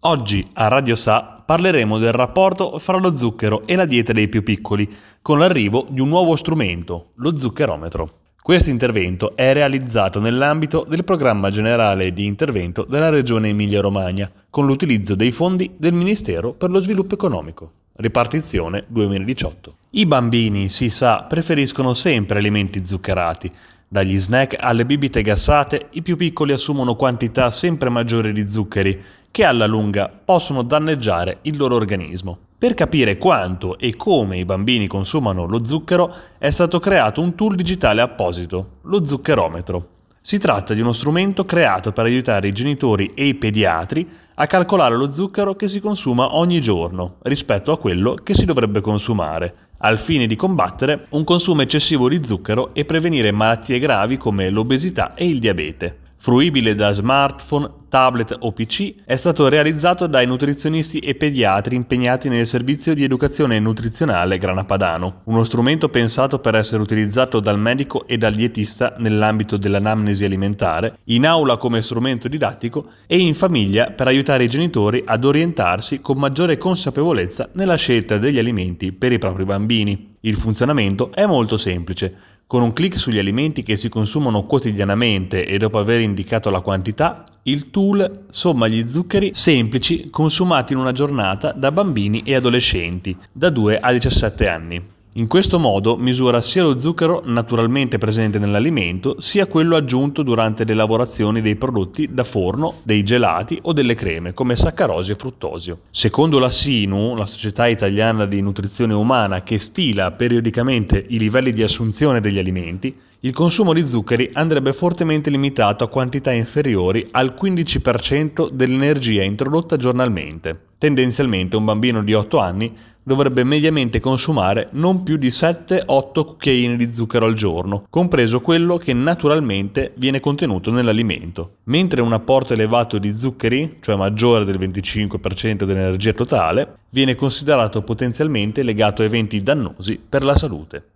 Oggi a Radio Sa parleremo del rapporto fra lo zucchero e la dieta dei più piccoli, con l'arrivo di un nuovo strumento, lo zuccherometro. Questo intervento è realizzato nell'ambito del Programma Generale di Intervento della Regione Emilia-Romagna, con l'utilizzo dei fondi del Ministero per lo Sviluppo Economico. Ripartizione 2018. I bambini, si sa, preferiscono sempre alimenti zuccherati. Dagli snack alle bibite gassate, i più piccoli assumono quantità sempre maggiori di zuccheri, che alla lunga possono danneggiare il loro organismo. Per capire quanto e come i bambini consumano lo zucchero è stato creato un tool digitale apposito, lo zuccherometro. Si tratta di uno strumento creato per aiutare i genitori e i pediatri a calcolare lo zucchero che si consuma ogni giorno rispetto a quello che si dovrebbe consumare, al fine di combattere un consumo eccessivo di zucchero e prevenire malattie gravi come l'obesità e il diabete. Fruibile da smartphone, tablet o PC, è stato realizzato dai nutrizionisti e pediatri impegnati nel servizio di educazione nutrizionale Grana Padano, uno strumento pensato per essere utilizzato dal medico e dal dietista nell'ambito dell'anamnesi alimentare, in aula come strumento didattico e in famiglia per aiutare i genitori ad orientarsi con maggiore consapevolezza nella scelta degli alimenti per i propri bambini. Il funzionamento è molto semplice. Con un clic sugli alimenti che si consumano quotidianamente e dopo aver indicato la quantità, il tool somma gli zuccheri semplici consumati in una giornata da bambini e adolescenti, da 2 a 17 anni. In questo modo misura sia lo zucchero naturalmente presente nell'alimento, sia quello aggiunto durante le lavorazioni dei prodotti da forno, dei gelati o delle creme, come saccarosi e fruttosio. Secondo la SINU, la Società Italiana di Nutrizione Umana, che stila periodicamente i livelli di assunzione degli alimenti, il consumo di zuccheri andrebbe fortemente limitato a quantità inferiori al 15% dell'energia introdotta giornalmente. Tendenzialmente un bambino di 8 anni dovrebbe mediamente consumare non più di 7-8 cucchiaini di zucchero al giorno, compreso quello che naturalmente viene contenuto nell'alimento, mentre un apporto elevato di zuccheri, cioè maggiore del 25% dell'energia totale, viene considerato potenzialmente legato a eventi dannosi per la salute.